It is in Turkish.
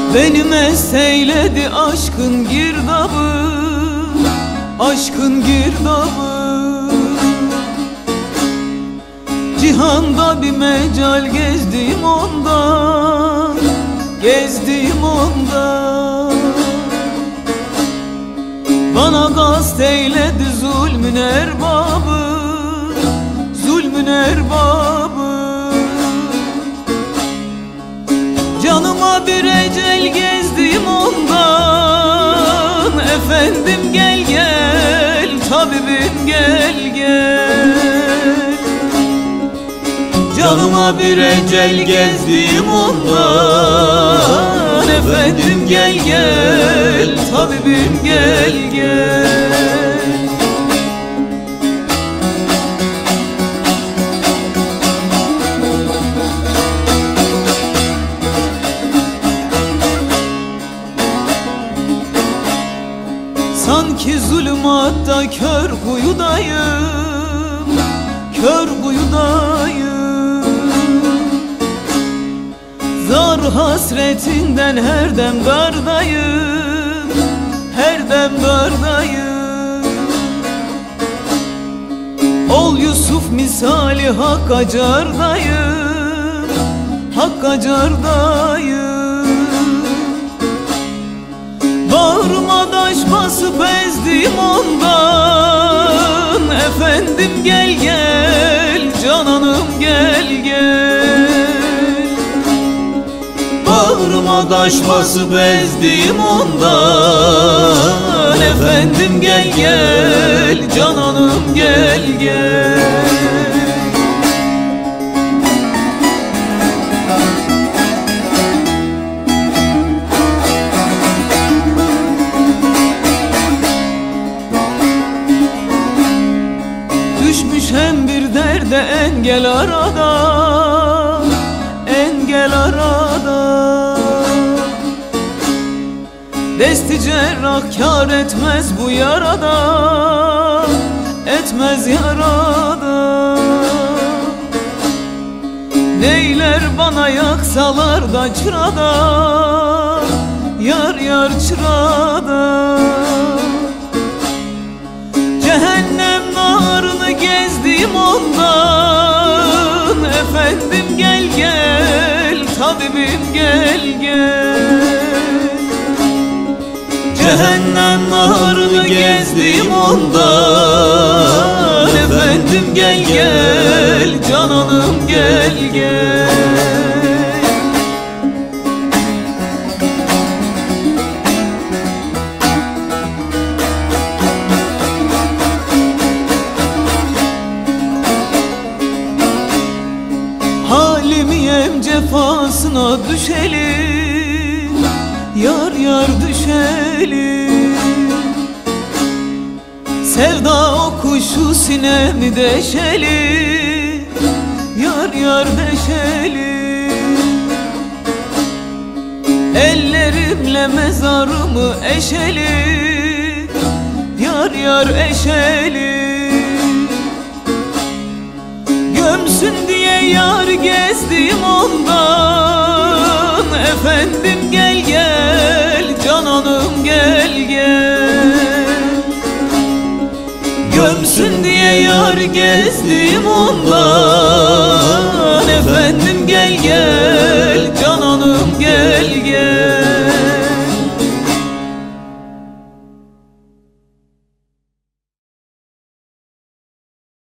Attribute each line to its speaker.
Speaker 1: Beni mest eyledi aşkın girdabı, aşkın girdabı. Cihanda bir mecal gezdim ondan, gezdim ondan. Bana kast eyledi zulmün erbabı, zulmün erbabı. Canıma bir ecel gezdim ondan. Efendim gel gel, tabibim gel gel. Canıma bir ecel gezdim ondan. Efendim gel gel, tabibim gel gel. Sanki zulümatta kör kuyudayım, kör kuyudayım. Zar hasretinden her dem dardayım, her dem dardayım. Ol Yusuf misali Hakka cardayım, Hakka cardayım. Bağrıma taş basıp ezdim ondan. Efendim gel gel, cananım gel gel. Bağrıma taş basıp ezdim ondan. Efendim gel gel, cananım gel gel. Düşmüş hem bir derde engel arada, engel arada. Desti cerrah kâr etmez bu yarada, etmez yarada. Neyler bana yaksalar da çırada, yar yar çırada. Cehennem narını gezdim ondan. Efendim gel gel, tabibim gel gel. Cehennem narını gezdim ondan. Efendim gel gel, cananım gel gel. Halimiyem cefasına düşelim, yar yar düşelim. Sevda o kuşu sinemi deşelim, yar yar deşelim. Ellerimle mezarımı eşelim, yar yar eşelim. Gömsün diye yar gezdim ondan. Efendim gel gel, cananım gel gel. Gömsün diye yar gezdim ondan. Efendim gel gel,